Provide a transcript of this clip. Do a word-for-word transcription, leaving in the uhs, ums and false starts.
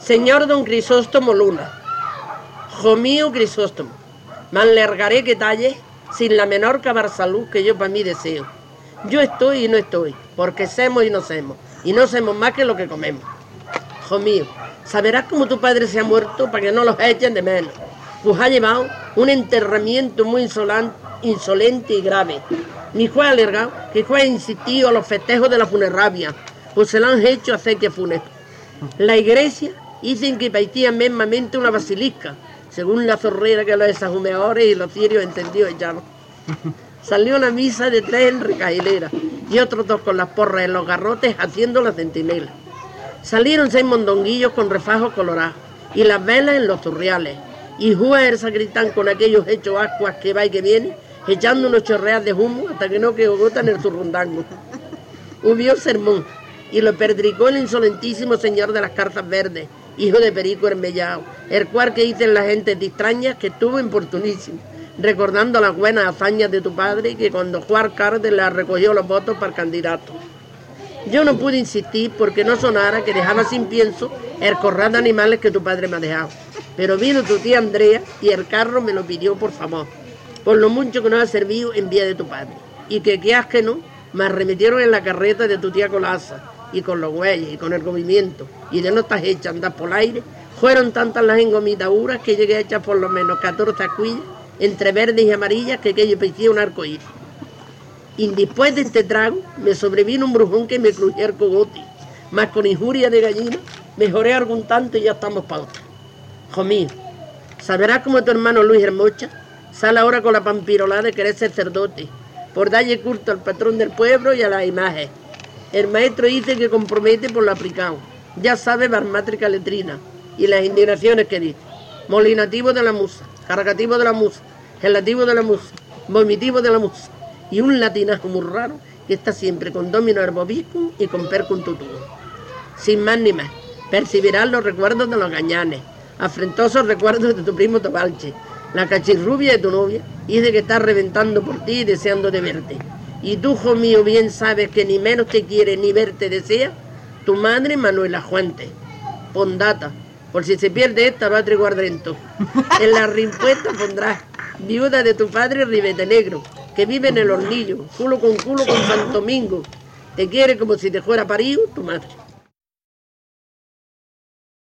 Señor don Crisóstomo Luna, jo mío Crisóstomo, me alargaré que talle sin la menor cabalsalud que yo para mí deseo. Yo estoy y no estoy, porque semos y no semos, y no semos más que lo que comemos. Jo mío, saberás cómo tu padre se ha muerto para que no los echen de menos, pues ha llevado un enterramiento muy insolente, insolente y grave. Ni fue alergado, que fue insistido a los festejos de la funeraria, pues se lo han hecho hacer que funesto. La iglesia dicen que paitían mesmamente una basilisca, según la zorrera que los desajumeadores y los cirios entendidos echaron. Salió una misa de tres en recahilera y otros dos con las porras en los garrotes haciendo la centinela. Salieron seis mondonguillos con refajos colorados y las velas en los turriales, y juega el sacristán con aquellos hechos ascuas que va y que viene, echando unos chorreas de humo hasta que no quedó gota en el zurrundango. Hubo sermón y lo perdricó el insolentísimo señor de las cartas verdes, hijo de Perico Hermellao, el cual que dicen las gentes distrañas que estuvo importunísimo, recordando las buenas hazañas de tu padre, que cuando Juan Cardes le recogió los votos para el candidato. Yo no pude insistir porque no sonara que dejaba sin pienso el corral de animales que tu padre me ha dejado. Pero vino tu tía Andrea y el carro me lo pidió por favor, por lo mucho que nos ha servido en vía de tu padre. Y que quieras que no, me arremetieron en la carreta de tu tía Colaza, y con los güeyes, y con el movimiento, y de no estás hecha andar por el aire, fueron tantas las engomitaduras que llegué a echar por lo menos catorce ascuillas, entre verdes y amarillas, que aquello parecía un arco iris. Y después de este trago, me sobrevino un brujón que me crujía el cogote, más con injuria de gallina, mejoré algún tanto y ya estamos pa' otra. Jo mío, saberás como tu hermano Luis Hermocha sale ahora con la pampirolada de querer ser sacerdote, por darle culto al patrón del pueblo y a la imagen. El maestro dice que compromete por lo aplicado, ya sabe barmátrica letrina, y las indignaciones que dice: molinativo de la musa, cargativo de la musa, gelativo de la musa, vomitivo de la musa, y un latinajo muy raro que está siempre con domino herbovicum y con percum tutum. Sin más ni más, percibirás los recuerdos de los gañanes, afrentosos recuerdos de tu primo Tobalche, la cachirrubia de tu novia, y de que está reventando por ti y deseando de verte. Y tú, jo mío, bien sabes que ni menos te quiere ni verte desea tu madre Manuela Juante. Pondata, por si se pierde esta, va a triguardrento. En la rimpuesta pondrás: viuda de tu padre Ribete Negro, que vive en el hornillo, culo con culo con Santo Domingo. Te quiere como si te fuera parido tu madre.